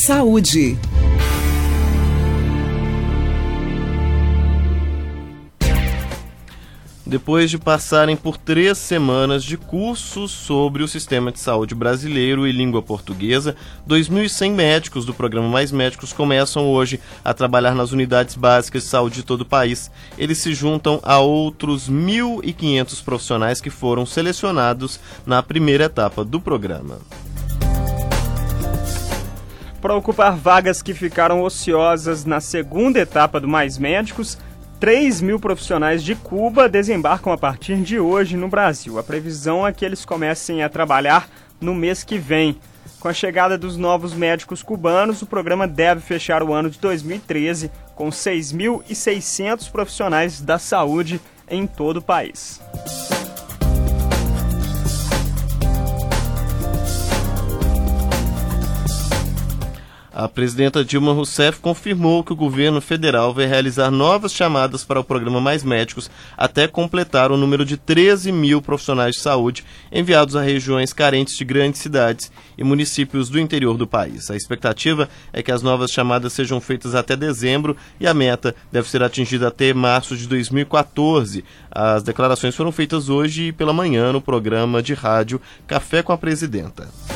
Saúde. Depois de passarem por 3 semanas de cursos sobre o sistema de saúde brasileiro e língua portuguesa, 2.100 médicos do programa Mais Médicos começam hoje a trabalhar nas unidades básicas de saúde de todo o país. Eles se juntam a outros 1.500 profissionais que foram selecionados na primeira etapa do programa. Para ocupar vagas que ficaram ociosas na segunda etapa do Mais Médicos, 3.000 profissionais de Cuba desembarcam a partir de hoje no Brasil. A previsão é que eles comecem a trabalhar no mês que vem. Com a chegada dos novos médicos cubanos, o programa deve fechar o ano de 2013 com 6.600 profissionais da saúde em todo o país. A presidenta Dilma Rousseff confirmou que o governo federal vai realizar novas chamadas para o programa Mais Médicos até completar o número de 13.000 profissionais de saúde enviados a regiões carentes de grandes cidades e municípios do interior do país. A expectativa é que as novas chamadas sejam feitas até dezembro e a meta deve ser atingida até março de 2014. As declarações foram feitas hoje pela manhã no programa de rádio Café com a Presidenta.